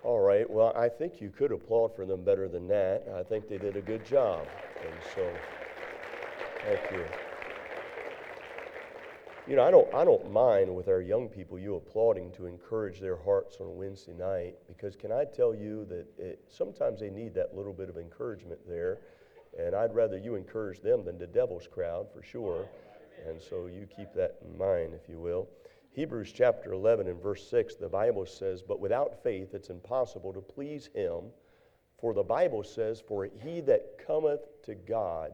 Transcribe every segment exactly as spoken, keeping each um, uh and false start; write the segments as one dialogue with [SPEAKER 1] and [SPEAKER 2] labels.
[SPEAKER 1] All right, well, I think you could applaud for them better than that. I think they did a good job. And so, thank you. You know, I don't, I don't mind with our young people you applauding to encourage their hearts on a Wednesday night, because can I tell you that it, sometimes they need that little bit of encouragement there, and I'd rather you encourage them than the devil's crowd for sure. And so you keep that in mind, if you will. Hebrews chapter eleven and verse six, the Bible says, "But without faith it's impossible to please him. For the Bible says, for he that cometh to God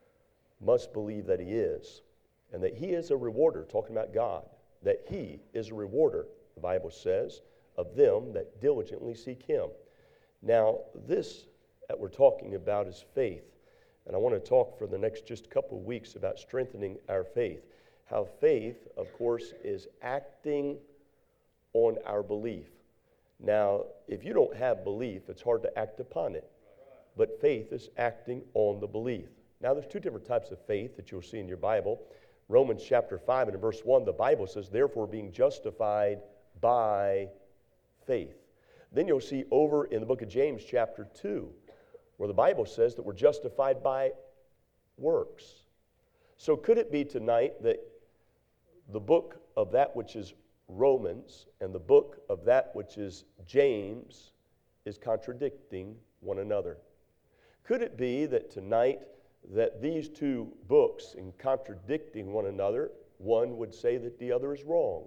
[SPEAKER 1] must believe that he is, and that he is a rewarder," talking about God, "that he is a rewarder," the Bible says, "of them that diligently seek him." Now, this that we're talking about is faith. And I want to talk for the next just couple of weeks about strengthening our faith. How faith, of course, is acting on our belief. Now, if you don't have belief, it's hard to act upon it. But faith is acting on the belief. Now, there's two different types of faith that you'll see in your Bible. Romans chapter five and in verse one, the Bible says, "Therefore being justified by faith." Then you'll see over in the book of James chapter two, where the Bible says that we're justified by works. So could it be tonight that the book of that which is Romans and the book of that which is James is contradicting one another? Could it be that tonight that these two books, in contradicting one another, one would say that the other is wrong?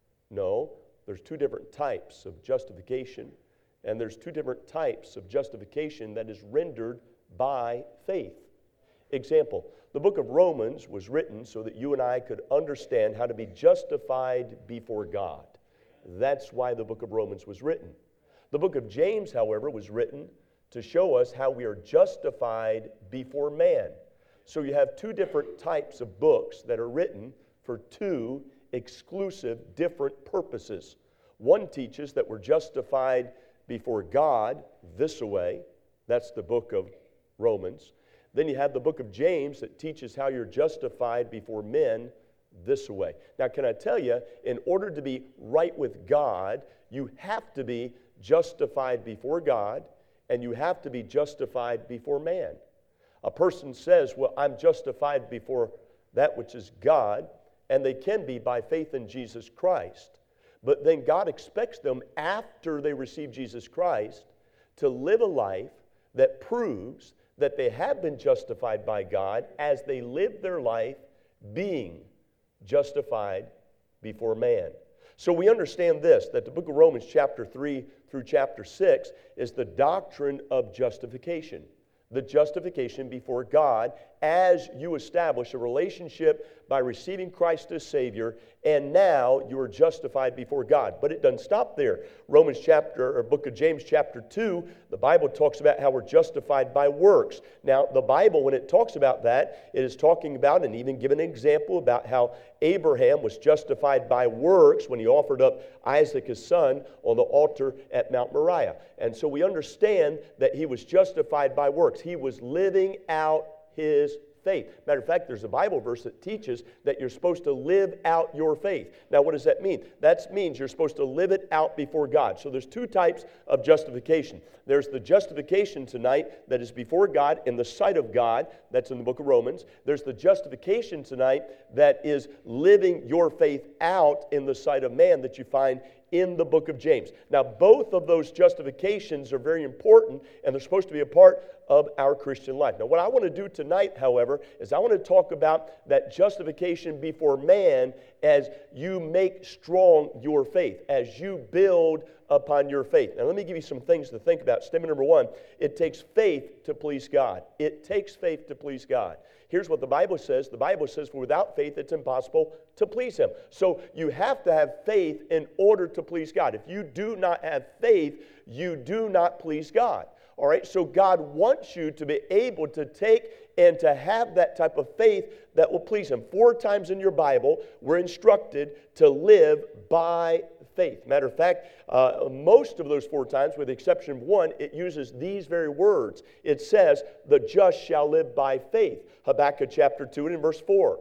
[SPEAKER 1] No, there's two different types of justification, and there's two different types of justification that is rendered by faith. Example, the book of Romans was written so that you and I could understand how to be justified before God. That's why the book of Romans was written. The book of James, however, was written to show us how we are justified before man. So you have two different types of books that are written for two exclusive different purposes. One teaches that we're justified before God this way. That's the book of Romans. Then you have the book of James that teaches how you're justified before men this way. Now, can I tell you, in order to be right with God, you have to be justified before God, and you have to be justified before man. A person says, well, I'm justified before that which is God, and they can be by faith in Jesus Christ. But then God expects them, after they receive Jesus Christ, to live a life that proves that they have been justified by God as they live their life being justified before man. So we understand this, that the book of Romans chapter three through chapter six is the doctrine of justification. The justification before God as you establish a relationship by receiving Christ as Savior, and now you are justified before God. But it doesn't stop there. Romans chapter, or book of James chapter two, the Bible talks about how we're justified by works. Now, the Bible, when it talks about that, it is talking about, and even given an example about how Abraham was justified by works when he offered up Isaac his son on the altar at Mount Moriah. And so we understand that he was justified by works. He was living out his faith. Matter of fact, there's a Bible verse that teaches that you're supposed to live out your faith. Now, what does that mean? That means you're supposed to live it out before God. So there's two types of justification. There's the justification tonight that is before God in the sight of God. That's in the book of Romans. There's the justification tonight that is living your faith out in the sight of man that you find in the book of James. Now, both of those justifications are very important, and they're supposed to be a part of our Christian life. Now, what I want to do tonight, however, is I want to talk about that justification before man as you make strong your faith, as you build upon your faith. Now, let me give you some things to think about. Statement number one, it takes faith to please God. It takes faith to please God. Here's what the Bible says. The Bible says, for without faith, it's impossible to please Him. So you have to have faith in order to please God. If you do not have faith, you do not please God. All right, so God wants you to be able to take and to have that type of faith that will please Him. Four times in your Bible, we're instructed to live by faith. Matter of fact, uh, most of those four times, with the exception of one, it uses these very words. It says, the just shall live by faith. Habakkuk chapter two and in verse four.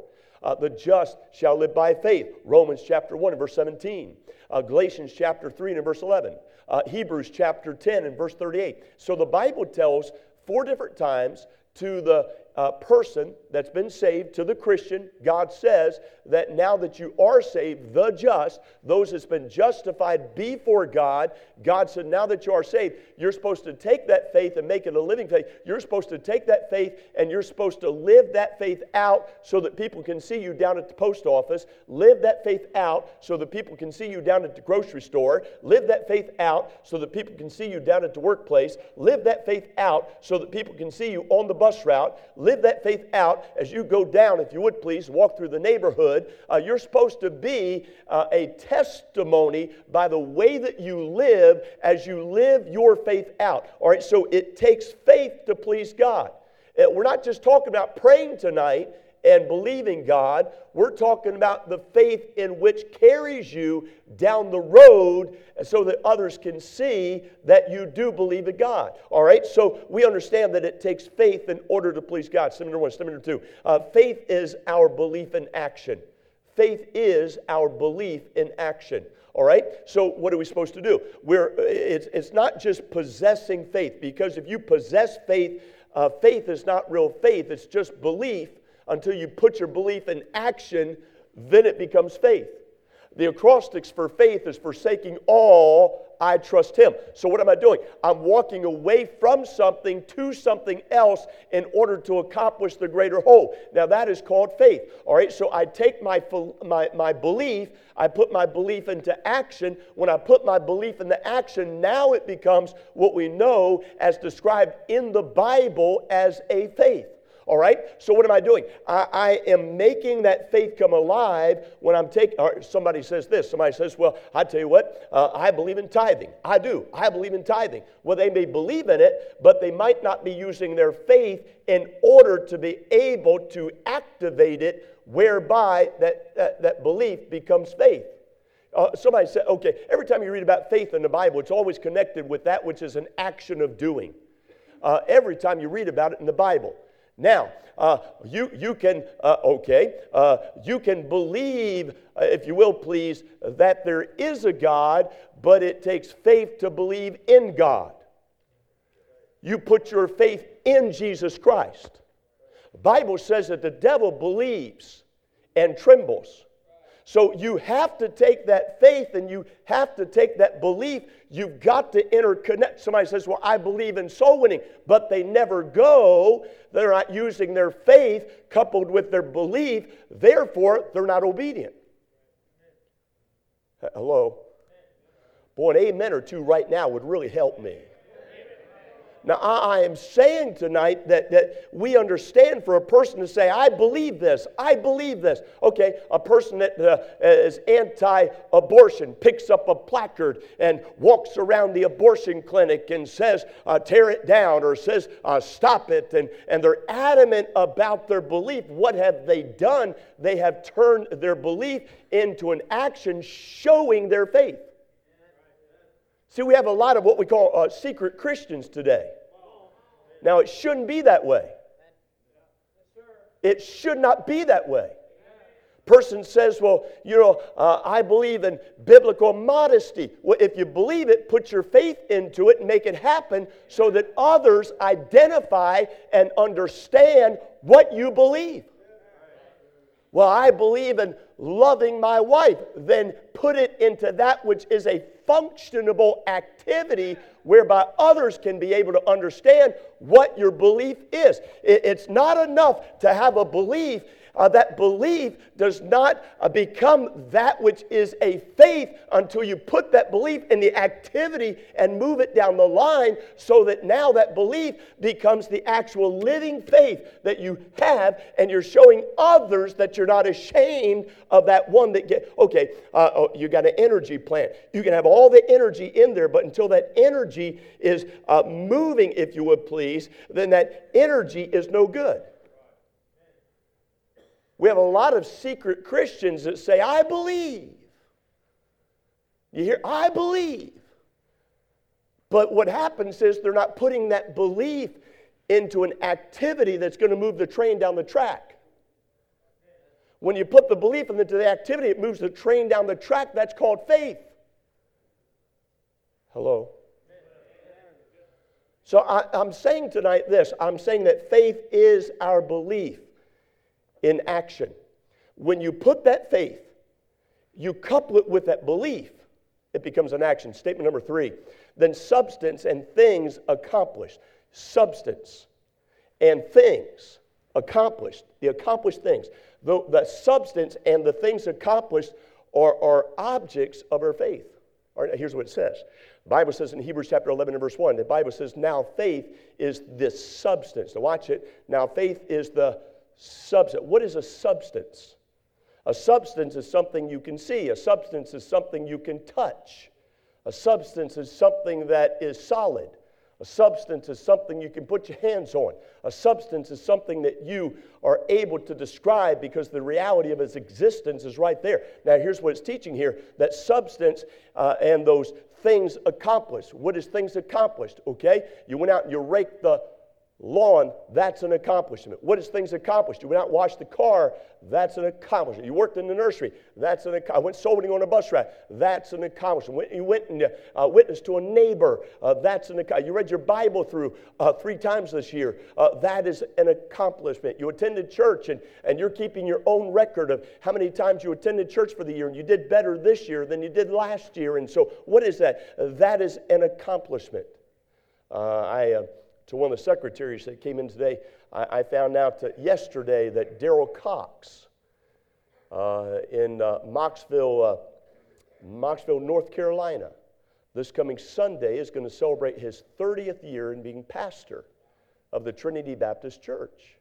[SPEAKER 1] Uh, the just shall live by faith. Romans chapter one and verse seventeen. Uh, Galatians chapter three and verse eleven. Uh, Hebrews chapter ten and verse thirty-eight. So the Bible tells four different times to the uh, person that's been saved, to the Christian, God says that now that you are saved, the just, those that's been justified before God, God said now that you are saved, you're supposed to take that faith and make it a living faith. You're supposed to take that faith and you're supposed to live that faith out so that people can see you down at the post office. Live that faith out so that people can see you down at the grocery store. Live that faith out so that people can see you down at the workplace. Live that faith out so that people can see you on the bus route. Live that faith out as you go down, if you would please, walk through the neighborhood. Uh, you're supposed to be uh, a testimony by the way that you live as you live your faith out. All right, so it takes faith to please God. Uh, we're not just talking about praying tonight and believing God. We're talking about the faith in which carries you down the road so that others can see that you do believe in God. All right, so we understand that it takes faith in order to please God. Step number one. Step number two. Uh, faith is our belief in action. Faith is our belief in action. All right, so what are we supposed to do? We're, it's, it's not just possessing faith, because if you possess faith, uh, faith is not real faith. It's just belief. Until you put your belief in action, then it becomes faith. The acrostics for faith is forsaking all, I trust Him. So what am I doing? I'm walking away from something to something else in order to accomplish the greater whole. Now that is called faith. All right, so I take my, my, my belief, I put my belief into action. When I put my belief into action, now it becomes what we know as described in the Bible as a faith. All right, so what am I doing? I, I am making that faith come alive when I'm taking, or somebody says this, somebody says, well, I tell you what, uh, I believe in tithing. I do, I believe in tithing. Well, they may believe in it, but they might not be using their faith in order to be able to activate it, whereby that, that, that belief becomes faith. Uh, somebody said, okay, every time you read about faith in the Bible, it's always connected with that which is an action of doing. Uh, every time you read about it in the Bible. Now, uh, you you can, uh, okay, uh, you can believe, uh, if you will please, that there is a God, but it takes faith to believe in God. You put your faith in Jesus Christ. The Bible says that the devil believes and trembles. So you have to take that faith and you have to take that belief. You've got to interconnect. Somebody says, well, I believe in soul winning, but they never go. They're not using their faith coupled with their belief. Therefore, they're not obedient. Hello? Boy, an amen or two right now would really help me. Now, I am saying tonight that, that we understand for a person to say, I believe this, I believe this. Okay, a person that uh, is anti-abortion picks up a placard and walks around the abortion clinic and says, uh, tear it down, or says, uh, stop it. And, and they're adamant about their belief. What have they done? They have turned their belief into an action showing their faith. See, we have a lot of what we call uh, secret Christians today. Now, it shouldn't be that way. It should not be that way. Person says, well, you know, uh, I believe in biblical modesty. Well, if you believe it, put your faith into it and make it happen so that others identify and understand what you believe. Well, I believe in loving my wife. Then put it into that which is a functionable activity whereby others can be able to understand what your belief is. It's not enough to have a belief. Uh, that belief does not uh, become that which is a faith until you put that belief in the activity and move it down the line, so that now that belief becomes the actual living faith that you have, and you're showing others that you're not ashamed of that one that get. Okay, uh, oh, you got an energy plant. You can have all the energy in there, but until that energy is uh, moving, if you would please, then that energy is no good. We have a lot of secret Christians that say, I believe. You hear, I believe. But what happens is they're not putting that belief into an activity that's going to move the train down the track. When you put the belief into the activity, it moves the train down the track. That's called faith. Hello? So I, I'm saying tonight this. I'm saying that faith is our belief in action. When you put that faith, you couple it with that belief, it becomes an action. Statement number three. Then substance and things accomplished. Substance and things accomplished. The accomplished things. The, the substance and the things accomplished are, are objects of our faith. All right, here's what it says. The Bible says in Hebrews chapter eleven and verse one, the Bible says, now faith is this substance. Now watch it. Now faith is the substance. What is a substance? A substance is something you can see. A substance is something you can touch. A substance is something that is solid. A substance is something you can put your hands on. A substance is something that you are able to describe because the reality of its existence is right there. Now, here's what it's teaching here, that substance uh, and those things accomplished. What is things accomplished? Okay? You went out and you raked the lawn, that's an accomplishment. What is things accomplished? You went out and washed the car, that's an accomplishment. You worked in the nursery, that's an accomplishment. Went soldering on a bus route, that's an accomplishment. You went and uh, witnessed to a neighbor, uh, that's an accomplishment. You read your Bible through uh, three times this year, uh, that is an accomplishment. You attended church and, and you're keeping your own record of how many times you attended church for the year, and you did better this year than you did last year. And so what is that? Uh, that is an accomplishment. Uh, I... Uh, To one of the secretaries that came in today, I, I found out uh, yesterday that Daryl Cox uh, in uh, Moxville, uh, Moxville, North Carolina, this coming Sunday is going to celebrate his thirtieth year in being pastor of the Trinity Baptist Church.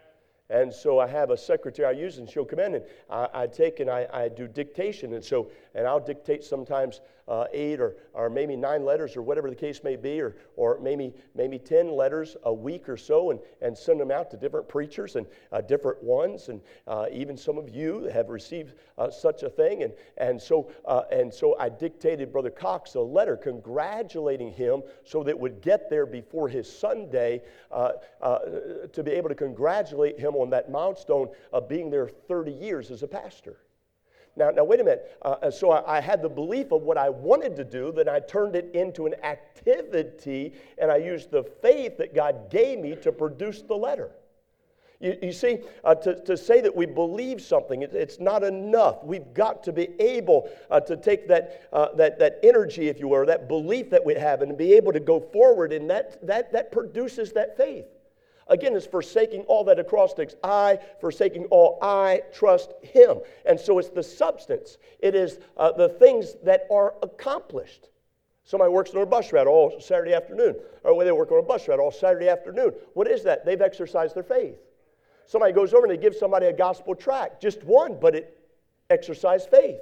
[SPEAKER 1] And so I have a secretary I use, and she'll come in, and I, I take and I, I do dictation, and so and I'll dictate sometimes uh, eight or or maybe nine letters or whatever the case may be, or or maybe maybe ten letters a week or so, and and send them out to different preachers and uh, different ones, and uh, even some of you have received uh, such a thing, and and so uh, and so I dictated Brother Cox a letter congratulating him so that it would get there before his Sunday uh, uh, to be able to congratulate him on that milestone of being there thirty years as a pastor. Now, now wait a minute. Uh, so I, I had the belief of what I wanted to do, then I turned it into an activity, and I used the faith that God gave me to produce the letter. You, you see, uh, to, to say that we believe something, it, it's not enough. We've got to be able uh, to take that, uh, that, that energy, if you will, or that belief that we have, and be able to go forward, and that, that, that produces that faith. Again, it's forsaking all that acrostics. I, forsaking all, I trust Him. And so it's the substance. It is uh, the things that are accomplished. Somebody works on a bus route all Saturday afternoon. Or they work on a bus route all Saturday afternoon. What is that? They've exercised their faith. Somebody goes over and they give somebody a gospel tract. Just one, but it exercised faith.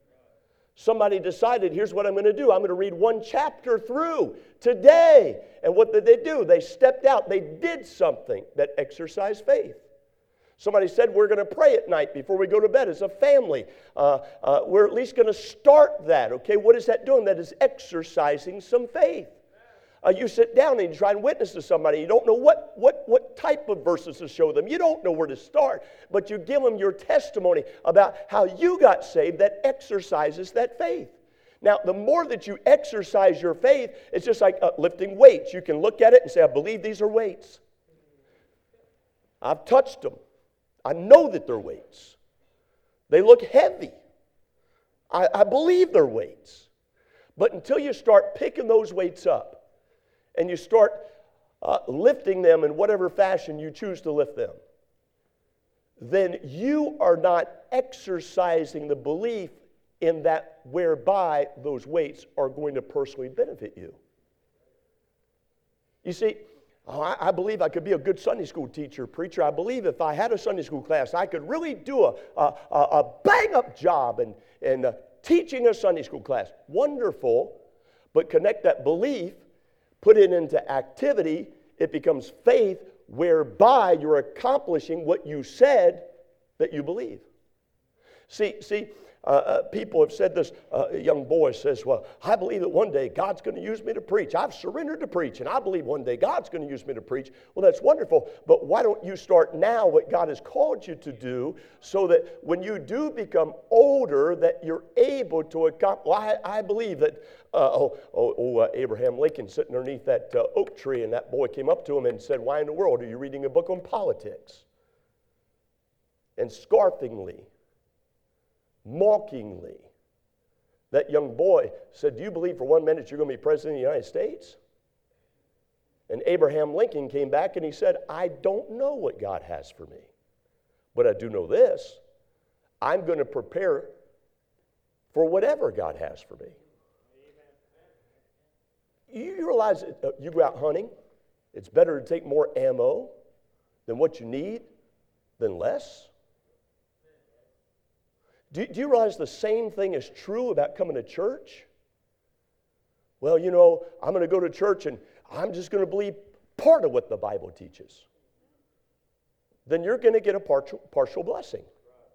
[SPEAKER 1] Somebody decided, here's what I'm going to do. I'm going to read one chapter through today. And what did they do? They stepped out. They did something that exercised faith. Somebody said, we're going to pray at night before we go to bed as a family. Uh, uh, we're at least going to start that. Okay, what is that doing? That is exercising some faith. Uh, you sit down and you try and witness to somebody. You don't know what, what, what type of verses to show them. You don't know where to start. But you give them your testimony about how you got saved that exercises that faith. Now, the more that you exercise your faith, it's just like uh, lifting weights. You can look at it and say, I believe these are weights. I've touched them. I know that they're weights. They look heavy. I, I believe they're weights. But until you start picking those weights up, and you start uh, lifting them in whatever fashion you choose to lift them, then you are not exercising the belief in that whereby those weights are going to personally benefit you. You see, oh, I, I believe I could be a good Sunday school teacher, preacher. I believe if I had a Sunday school class, I could really do a, a, a bang-up job in, in uh, teaching a Sunday school class. Wonderful, but connect that belief, put it into activity, it becomes faith whereby you're accomplishing what you said that you believe. See, see, Uh, uh, people have said this. Uh, a young boy says, well, I believe that one day God's going to use me to preach. I've surrendered to preach, and I believe one day God's going to use me to preach. Well, that's wonderful, but why don't you start now what God has called you to do so that when you do become older that you're able to accomplish. Well, I, I believe that, uh, oh, oh, oh uh, Abraham Lincoln sitting underneath that uh, oak tree, and that boy came up to him and said, why in the world are you reading a book on politics? And scoffingly, mockingly, that young boy said, do you believe for one minute you're going to be president of the United States? And Abraham Lincoln came back and he said, I don't know what God has for me, but I do know this. I'm going to prepare for whatever God has for me. You realize that, uh, you go out hunting, it's better to take more ammo than what you need than less. Do, do you realize the same thing is true about coming to church? Well, you know, I'm going to go to church and I'm just going to believe part of what the Bible teaches. Then you're going to get a partial, partial blessing.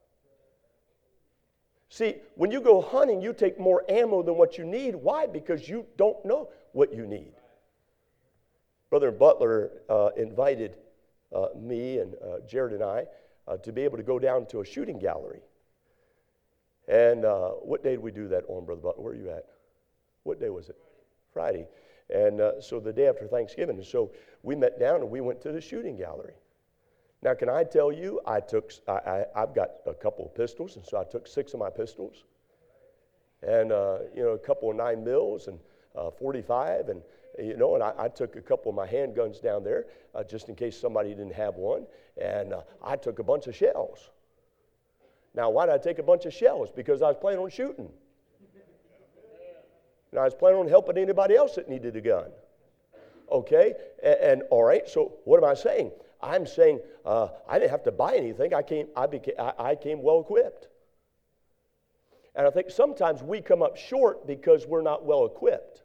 [SPEAKER 1] See, when you go hunting, you take more ammo than what you need. Why? Because you don't know what you need. Brother Butler uh, invited uh, me and uh, Jared and I uh, to be able to go down to a shooting gallery. And uh, what day did we do that on, Brother Butler? Where are you at? What day was it? Friday. And uh, so the day after Thanksgiving. And so we met down and we went to the shooting gallery. Now, can I tell you, I took, I, I, I've got a couple of pistols, and so I took six of my pistols. And, uh, you know, a couple of nine mils and uh, forty-five, and, you know, and I, I took a couple of my handguns down there uh, just in case somebody didn't have one. And uh, I took a bunch of shells. Now, why did I take a bunch of shells? Because I was planning on shooting. And I was planning on helping anybody else that needed a gun. Okay? And, and all right, so what am I saying? I'm saying uh, I didn't have to buy anything. I came, I, became, I, I came well equipped. And I think sometimes we come up short because we're not well equipped.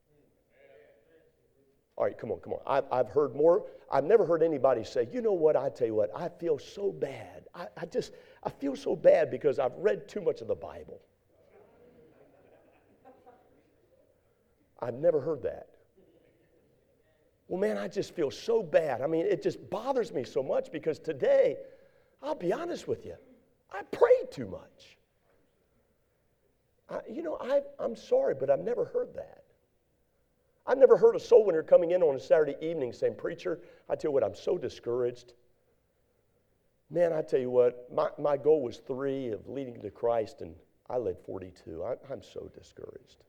[SPEAKER 1] All right, come on, come on. I've, I've heard more. I've never heard anybody say, you know what, I tell you what, I feel so bad. I, I just, I feel so bad because I've read too much of the Bible. I've never heard that. Well, man, I just feel so bad. I mean, it just bothers me so much because today, I'll be honest with you, I prayed too much. I, you know, I, I'm sorry, but I've never heard that. I've never heard a soul winner coming in on a Saturday evening saying, preacher, I tell you what, I'm so discouraged. Man, I tell you what, my, my goal was three of leading to Christ, and I led forty-two. I, I'm so discouraged.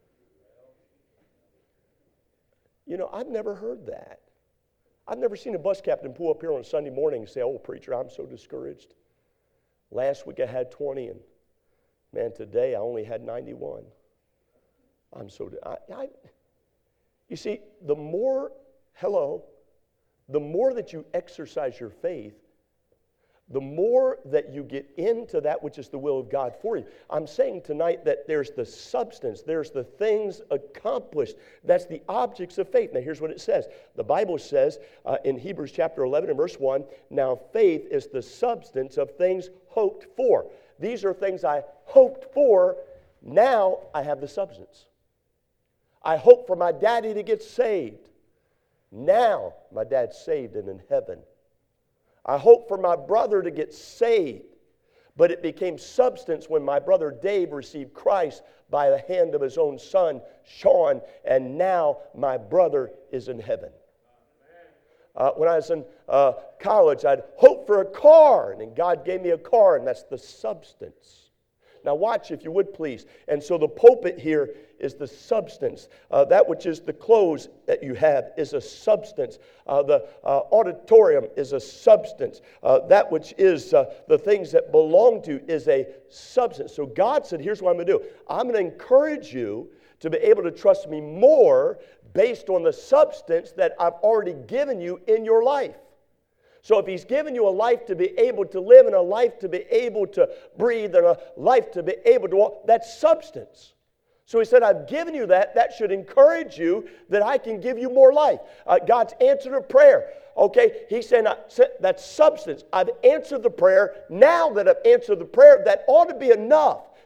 [SPEAKER 1] You know, I've never heard that. I've never seen a bus captain pull up here on a Sunday morning and say, oh, preacher, I'm so discouraged. Last week I had twenty, and man, today I only had ninety-one. I'm so, I, I, you see, the more, hello, the more that you exercise your faith, the more that you get into that which is the will of God for you. I'm saying tonight that there's the substance, there's the things accomplished. That's the objects of faith. Now here's what it says. The Bible says uh, in Hebrews chapter eleven and verse one, now faith is the substance of things hoped for. These are things I hoped for, now I have the substance. I hoped for my daddy to get saved. Now my dad's saved and in heaven. I hoped for my brother to get saved, but it became substance when my brother Dave received Christ by the hand of his own son, Sean, and now my brother is in heaven. Uh, when I was in uh, college, I'd hoped for a car, and then God gave me a car, and that's the substance. Now watch, if you would please. And so the pulpit here is the substance. Uh, that which is the clothes that you have is a substance. Uh, the uh, auditorium is a substance. Uh, that which is uh, the things that belong to is a substance. So God said, here's what I'm going to do. I'm going to encourage you to be able to trust me more based on the substance that I've already given you in your life. So if He's given you a life to be able to live and a life to be able to breathe and a life to be able to walk, that's substance. So He said, I've given you that. That should encourage you that I can give you more life. Uh, God's answered a prayer. Okay, He said, that's substance. I've answered the prayer. Now that I've answered the prayer, that ought to be enough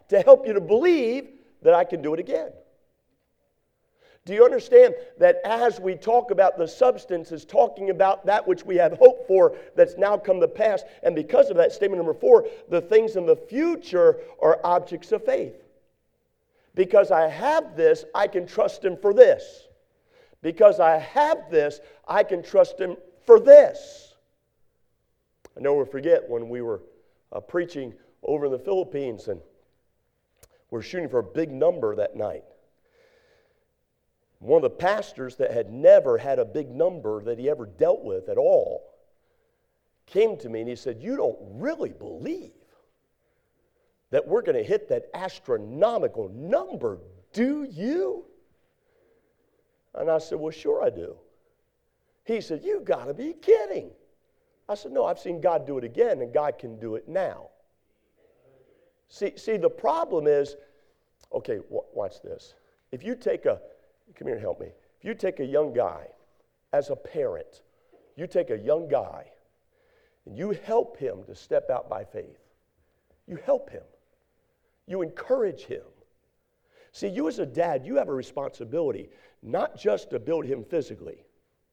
[SPEAKER 1] to help you to believe that I can do it again. Do you understand that as we talk about the substance, is talking about that which we have hope for that's now come to pass? And because of that, statement number four, the things in the future are objects of faith. Because I have this, I can trust Him for this. Because I have this, I can trust Him for this. I never forget when we were uh, preaching over in the Philippines, and we were shooting for a big number that night. One of the pastors that had never had a big number that he ever dealt with at all came to me and he said, "You don't really believe that we're going to hit that astronomical number, do you?" And I said, "Well, sure I do." He said, "You got to be kidding." I said, "No, I've seen God do it again, and God can do it now." See, see, the problem is, okay, w- watch this. If you take a, come here and help me. If you take a young guy, as a parent, you take a young guy, and you help him to step out by faith. You help him. You encourage him. See, you as a dad, you have a responsibility, not just to build him physically,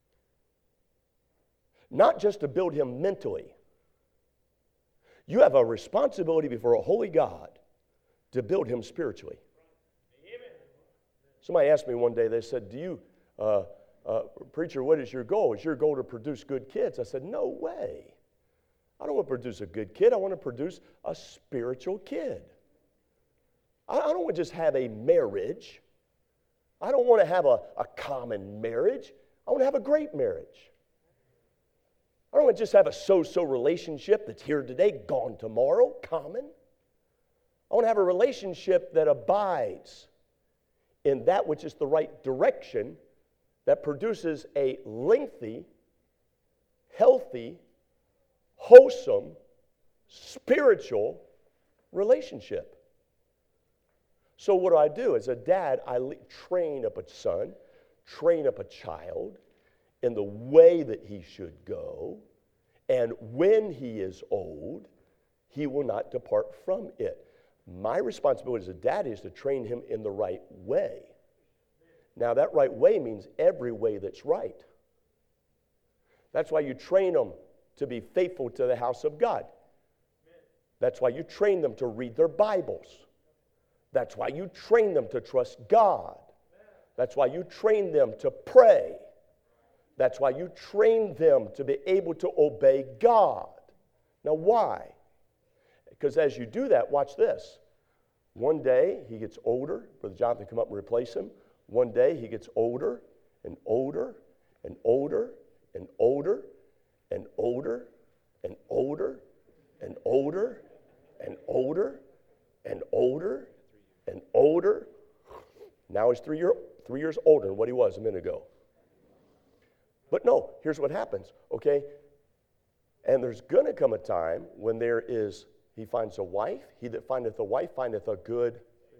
[SPEAKER 1] not just to build him mentally. You have a responsibility before a holy God to build him spiritually. Somebody asked me one day, they said, "Do you, uh, uh, preacher, what is your goal? Is your goal to produce good kids?" I said, "No way. I don't want to produce a good kid. I want to produce a spiritual kid. I, I don't want to just have a marriage. I don't want to have a, a common marriage. I want to have a great marriage. I don't want to just have a so-so relationship that's here today, gone tomorrow, common. I want to have a relationship that abides in that which is the right direction, that produces a lengthy, healthy, wholesome, spiritual relationship." So what do I do? As a dad, I le- train up a son, train up a child in the way that he should go, and when he is old, he will not depart from it. My responsibility as a dad is to train him in the right way. Now, that right way means every way that's right. That's why you train them to be faithful to the house of God. That's why you train them to read their Bibles. That's why you train them to trust God. That's why you train them to pray. That's why you train them to be able to obey God. Now, why? Because as you do that, watch this. One day he gets older. Brother Jonathan come up and replace him. One day he gets older and older and older and older and older and older and older and older and older and older. Now he's three, year, three years older than what he was a minute ago. But no, here's what happens, okay? And there's going to come a time when there is, he finds a wife. He that findeth a wife findeth a good.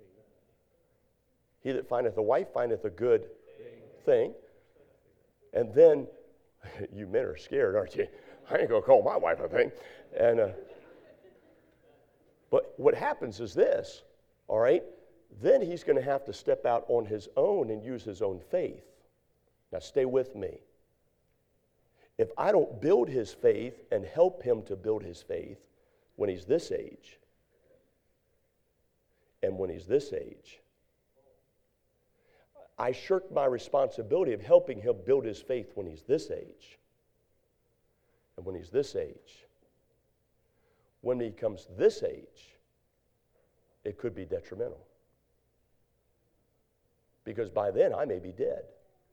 [SPEAKER 1] He that findeth a wife findeth a good thing. And then, you men are scared, aren't you? I ain't going to call my wife a thing. And, uh, but what happens is this, all right? Then he's going to have to step out on his own and use his own faith. Now stay with me. If I don't build his faith and help him to build his faith when he's this age, and when he's this age, I shirk my responsibility of helping him build his faith when he's this age. And when he's this age, when he becomes this age, it could be detrimental. Because by then I may be dead.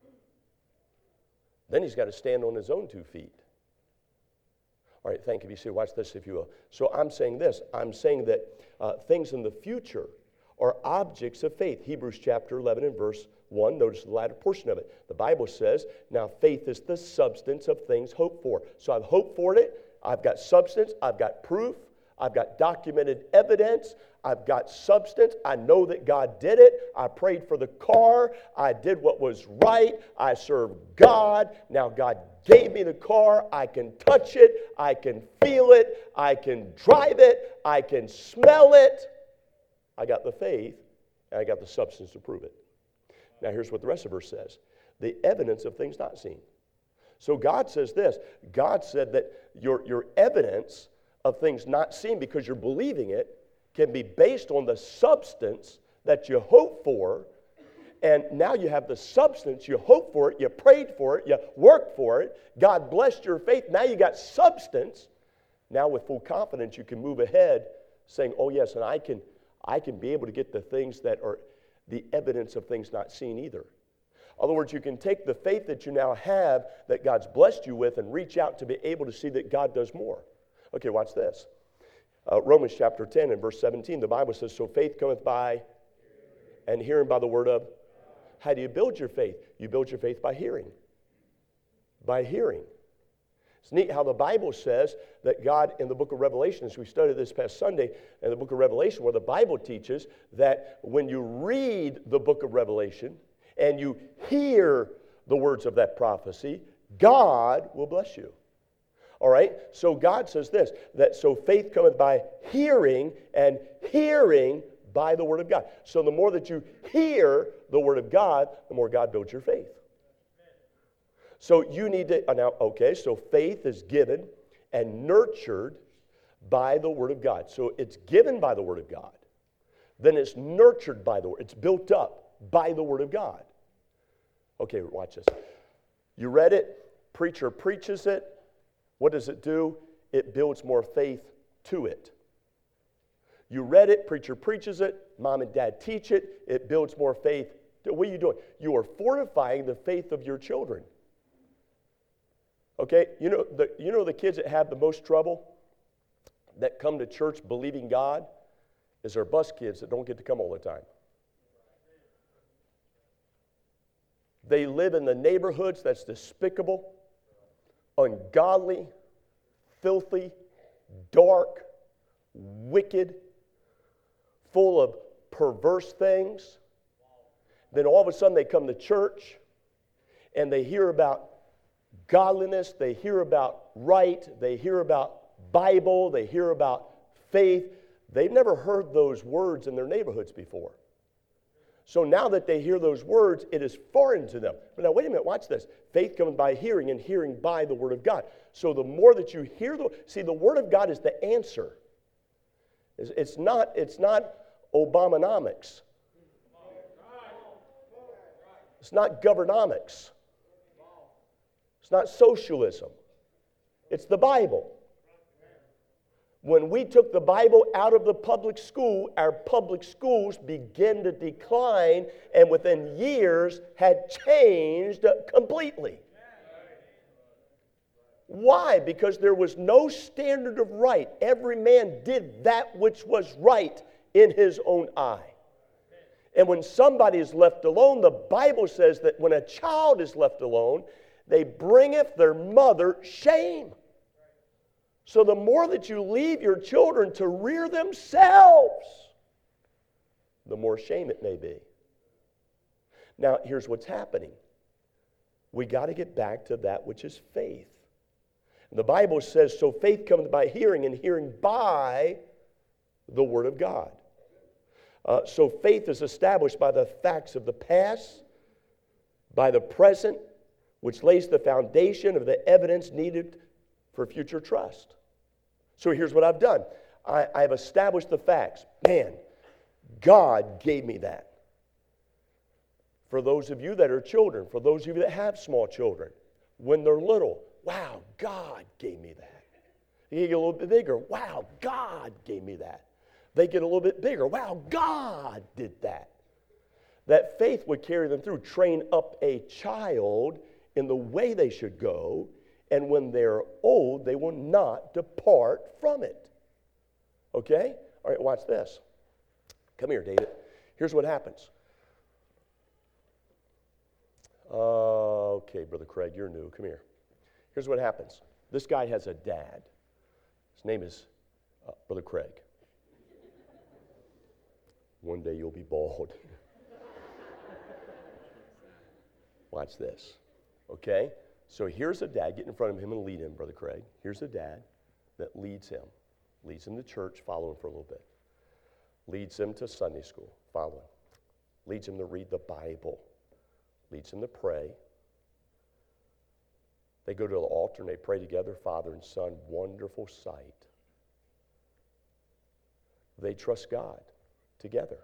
[SPEAKER 1] Then he's got to stand on his own two feet. All right, thank you. You see, watch this if you will. So I'm saying this. I'm saying that uh, things in the future are objects of faith. Hebrews chapter eleven and verse one, notice the latter portion of it. The Bible says, now faith is the substance of things hoped for. So I've hoped for it. I've got substance. I've got proof. I've got documented evidence. I've got substance. I know that God did it. I prayed for the car. I did what was right. I served God. Now God gave me the car. I can touch it. I can feel it. I can drive it. I can smell it. I got the faith, and I got the substance to prove it. Now here's what the rest of the verse says. The evidence of things not seen. So God says this. God said that your, your evidence of things not seen, because you're believing it, can be based on the substance that you hope for. And now you have the substance, you hope for it, you prayed for it, you worked for it. God blessed your faith. Now you got substance. Now with full confidence you can move ahead saying, oh yes, and I can, I can be able to get the things that are the evidence of things not seen either. In other words, you can take the faith that you now have that God's blessed you with and reach out to be able to see that God does more. Okay, watch this. Uh, Romans chapter ten and verse seventeen, the Bible says, so faith cometh by and hearing by the word of. How do you build your faith? You build your faith by hearing. By hearing. It's neat how the Bible says that God in the book of Revelation, as we studied this past Sunday, in the book of Revelation, where the Bible teaches that when you read the book of Revelation and you hear the words of that prophecy, God will bless you. All right? So God says this, that so faith cometh by hearing, and hearing by the word of God. So the more that you hear the word of God, the more God builds your faith. So you need to, now, okay, so faith is given and nurtured by the word of God. So it's given by the word of God. Then it's nurtured by the word. It's built up by the word of God. Okay, watch this. You read it, preacher preaches it. What does it do? It builds more faith to it. You read it, preacher preaches it, mom and dad teach it, it builds more faith. What are you doing? You are fortifying the faith of your children. Okay, you know the, you know the kids that have the most trouble, that come to church believing God, is our bus kids that don't get to come all the time. They live in the neighborhoods that's despicable, ungodly, filthy, dark, wicked, full of perverse things. Then all of a sudden they come to church and they hear about godliness, they hear about right, they hear about Bible, they hear about faith. They've never heard those words in their neighborhoods before. So now that they hear those words, it is foreign to them. But now wait a minute, watch this. Faith comes by hearing, and hearing by the word of God. So the more that you hear, the see, the word of God is the answer. It's, it's not, it's not Obamonomics. It's not governomics. It's not socialism. It's the Bible. When we took the Bible out of the public school, our public schools began to decline and within years had changed completely. Why? Because there was no standard of right. Every man did that which was right in his own eye. And when somebody is left alone, the Bible says that when a child is left alone, they bringeth their mother shame. So the more that you leave your children to rear themselves, the more shame it may be. Now, here's what's happening. We got to get back to that which is faith. The Bible says, so faith comes by hearing, and hearing by the Word of God. Uh, so faith is established by the facts of the past, by the present, which lays the foundation of the evidence needed for future trust. So here's what I've done. I, I've established the facts. Man, God gave me that. For those of you that are children, for those of you that have small children, when they're little, wow, God gave me that. They get a little bit bigger. Wow, God gave me that. They get a little bit bigger. Wow, God did that. That faith would carry them through. Train up a child in the way they should go, and when they're old, they will not depart from it. Okay? All right, watch this. Come here, David. Here's what happens. Uh, okay, Brother Craig, you're new. Come here. Here's what happens. This guy has a dad. His name is uh, Brother Craig. One day you'll be bald. Watch this. Okay? So here's a dad. Get in front of him and lead him, Brother Craig. Here's a dad that leads him. Leads him to church. Follow him for a little bit. leads them to Sunday school, following, leads them to read the Bible, leads them to pray. They go to the altar and they pray together, father and son, wonderful sight. They trust God together.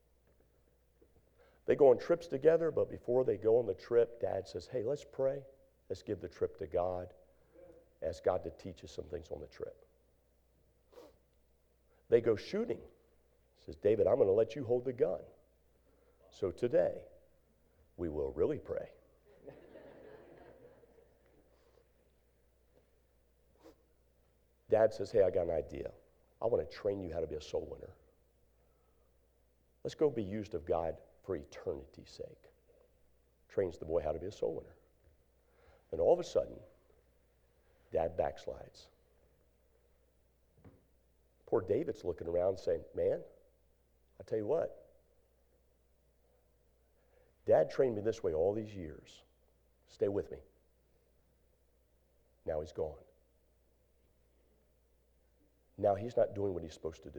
[SPEAKER 1] They go on trips together, but before they go on the trip, Dad says, hey, let's pray. Let's give the trip to God. Ask God to teach us some things on the trip. They go shooting. Says, David, I'm going to let you hold the gun. So today, we will really pray. Dad says, hey, I got an idea. I want to train you how to be a soul winner. Let's go be used of God for eternity's sake. Trains the boy how to be a soul winner. And all of a sudden, Dad backslides. Poor David's looking around saying, man, I tell you what, Dad trained me this way all these years. Stay with me. Now he's gone. Now he's not doing what he's supposed to do.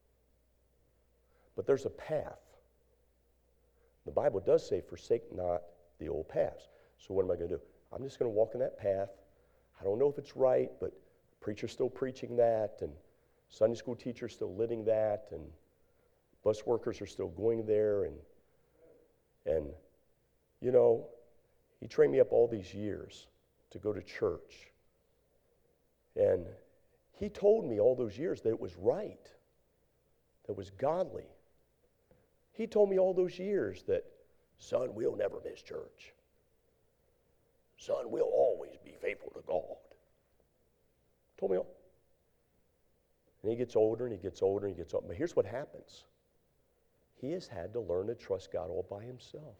[SPEAKER 1] But there's a path. The Bible does say, forsake not the old paths. So what am I going to do? I'm just going to walk in that path. I don't know if it's right, but preacher's still preaching that, and Sunday school teachers still living that, and bus workers are still going there, and and you know, he trained me up all these years to go to church. And he told me all those years that it was right, that it was godly. He told me all those years that, son, we'll never miss church. Son, we'll always be faithful to God. Told me all. And he gets older and he gets older and he gets older. But here's what happens. He has had to learn to trust God all by himself.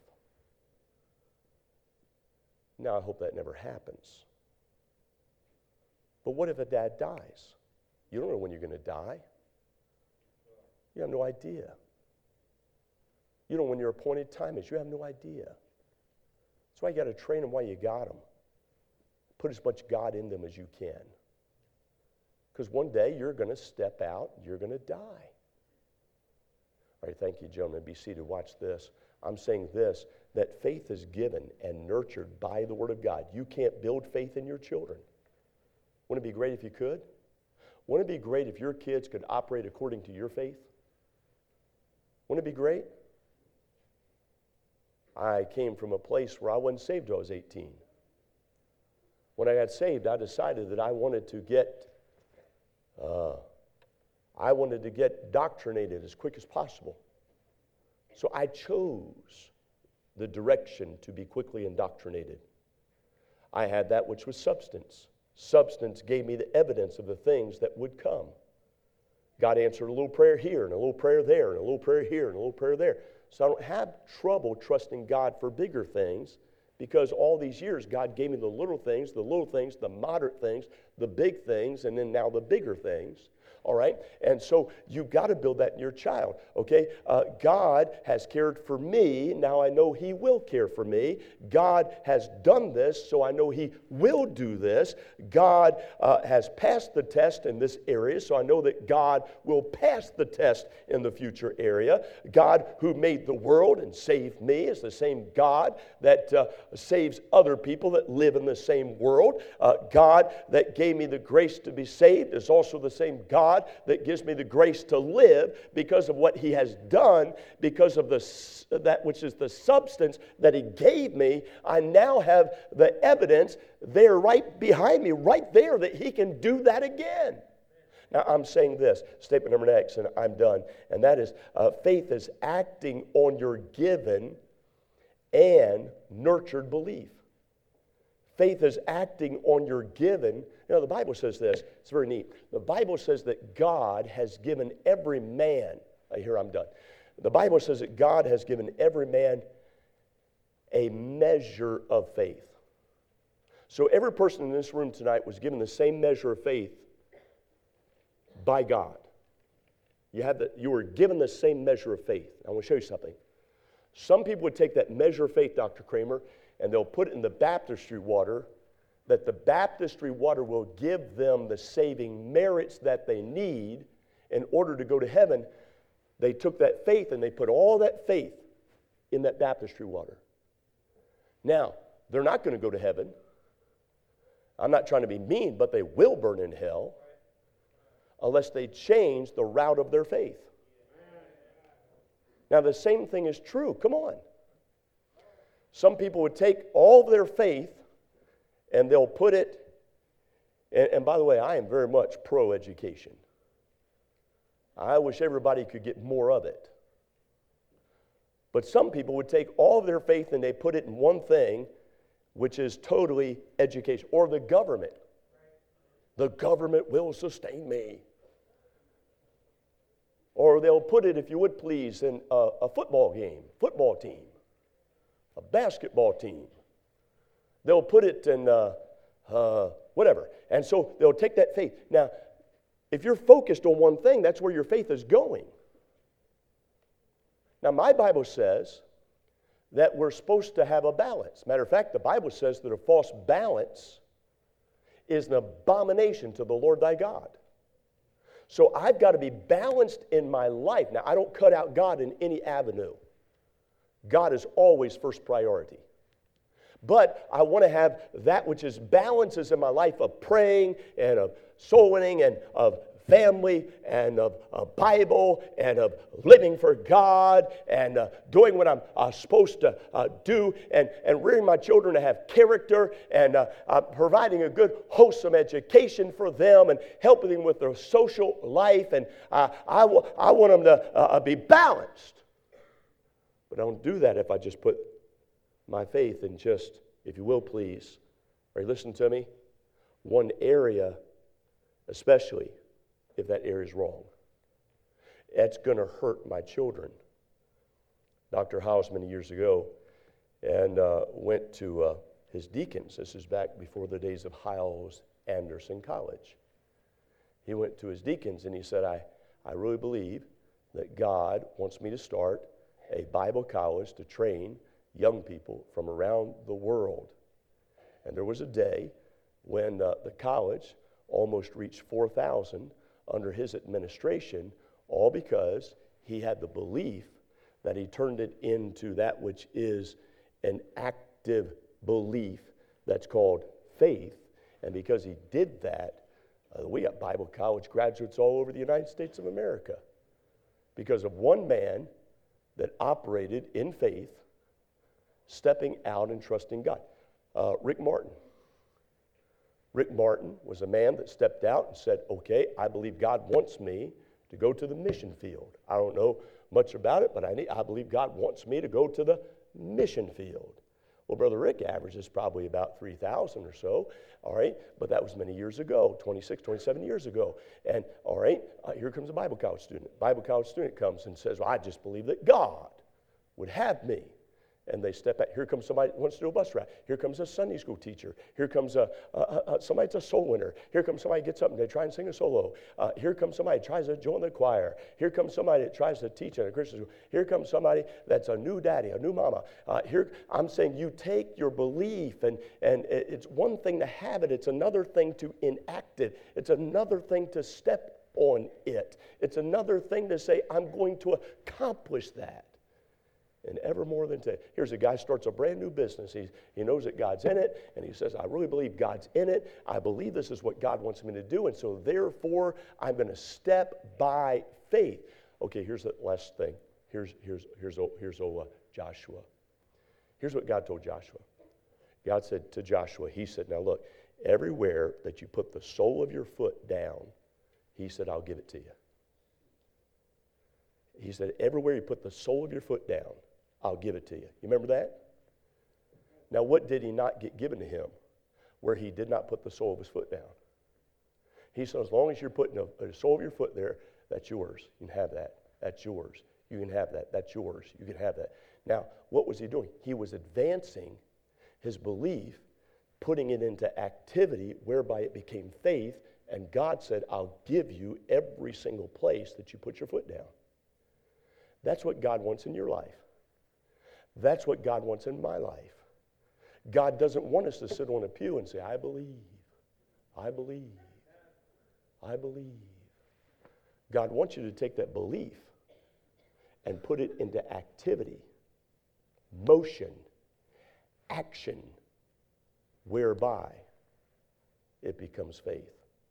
[SPEAKER 1] Now, I hope that never happens. But what if a dad dies? You don't know when you're going to die. You have no idea. You don't know when your appointed time is. You have no idea. That's why you got to train them while you got them. Put as much God in them as you can. Because one day you're going to step out, you're going to die. All right, thank you, gentlemen. Be seated. Watch this. I'm saying this, that faith is given and nurtured by the Word of God. You can't build faith in your children. Wouldn't it be great if you could? Wouldn't it be great if your kids could operate according to your faith? Wouldn't it be great? I came from a place where I wasn't saved till I was eighteen. When I got saved, I decided that I wanted to get, uh, I wanted to get doctrinated as quick as possible. So I chose the direction to be quickly indoctrinated. I had that which was substance. Substance gave me the evidence of the things that would come. God answered a little prayer here, and a little prayer there, and a little prayer here, and a little prayer there. So I don't have trouble trusting God for bigger things, because all these years God gave me the little things, the little things, the moderate things, the big things, and then now the bigger things. All right? And so you've got to build that in your child, okay? Uh, God has cared for me. Now I know he will care for me. God has done this, so I know he will do this. God uh, has passed the test in this area, so I know that God will pass the test in the future area. God who made the world and saved me is the same God that uh, saves other people that live in the same world. Uh, God that gave me the grace to be saved is also the same God that gives me the grace to live because of what he has done, because of the that which is the substance that he gave me. I now have the evidence there right behind me, right there, that he can do that again. Now, I'm saying this, statement number X, and I'm done, and that is uh, faith is acting on your given and nurtured belief. Faith is acting on your given. You know, the Bible says this. It's very neat. The Bible says that God has given every man, here I'm done. The Bible says that God has given every man a measure of faith. So every person in this room tonight was given the same measure of faith by God. You, had the, you were given the same measure of faith. I want to show you something. Some people would take that measure of faith, Doctor Kramer, and they'll put it in the baptistry water, that the baptistry water will give them the saving merits that they need in order to go to heaven. they took that faith and they put all that faith in that baptistry water. Now, they're not going to go to heaven. I'm not trying to be mean, but they will burn in hell unless they change the route of their faith. Now, the same thing is true. Come on. Some people would take all of their faith and they'll put it, and, and by the way, I am very much pro-education. I wish everybody could get more of it. But some people would take all of their faith and they put it in one thing, which is totally education, or the government. The government will sustain me. Or they'll put it, if you would please, in a, a football game, football team, a basketball team. They'll put it in uh, uh, whatever. And so they'll take that faith. Now, if you're focused on one thing, that's where your faith is going. Now, my Bible says that we're supposed to have a balance. Matter of fact, the Bible says that a false balance is an abomination to the Lord thy God. So I've got to be balanced in my life. Now, I don't cut out God in any avenue. God is always first priority. But I want to have that which is balances in my life of praying and of soul winning and of family and of a Bible and of living for God and uh, doing what I'm uh, supposed to uh, do and, and rearing my children to have character and uh, uh, providing a good wholesome education for them and helping them with their social life. And uh, I, w- I want them to uh, be balanced. But I don't do that if I just put my faith in just, if you will please, are you listening to me? One area especially, if that area is wrong. That's going to hurt my children. Doctor House many years ago and uh, went to uh, his deacons. This is back before the days of Hyles Anderson College. He went to his deacons and he said, I, I really believe that God wants me to start a Bible college to train young people from around the world. And there was a day when uh, the college almost reached four thousand under his administration, all because he had the belief that he turned it into that which is an active belief that's called faith. And because he did that, uh, we got Bible college graduates all over the United States of America because of one man that operated in faith, stepping out and trusting God. Uh, Rick Martin. Rick Martin was a man that stepped out and said, okay, I believe God wants me to go to the mission field. I don't know much about it, but I, need, I believe God wants me to go to the mission field. Well, Brother Rick averages probably about three thousand or so, all right? But that was many years ago, twenty-six, twenty-seven years ago. And, all right, uh, here comes a Bible college student. Bible college student comes and says, well, I just believe that God would have me. And they step out. Here comes somebody who wants to do a bus route. Here comes a Sunday school teacher. Here comes a, a, a somebody that's a soul winner. Here comes somebody who gets up and they try and sing a solo. Uh, here comes somebody that tries to join the choir. Here comes somebody that tries to teach in a Christian school. Here comes somebody that's a new daddy, a new mama. Uh, here, I'm saying you take your belief, and, and it's one thing to have it. It's another thing to enact it. It's another thing to step on it. It's another thing to say, I'm going to accomplish that. And ever more than today. Here's a guy starts a brand new business. He, he knows that God's in it, and he says, I really believe God's in it. I believe this is what God wants me to do, and so therefore, I'm going to step by faith. Okay, here's the last thing. Here's, here's, here's, here's, here's oh, uh, Joshua. Here's what God told Joshua. God said to Joshua, he said, now look, everywhere that you put the sole of your foot down, he said, I'll give it to you. He said, everywhere you put the sole of your foot down, I'll give it to you. You remember that? Now, what did he not get given to him where he did not put the sole of his foot down? He said, as long as you're putting a, a sole of your foot there, that's yours. You can have that. That's yours. You can have that. That's yours. You can have that. Now, what was he doing? He was advancing his belief, putting it into activity whereby it became faith, and God said, I'll give you every single place that you put your foot down. That's what God wants in your life. That's what God wants in my life. God doesn't want us to sit on a pew and say, I believe, I believe, I believe. God wants you to take that belief and put it into activity, motion, action, whereby it becomes faith.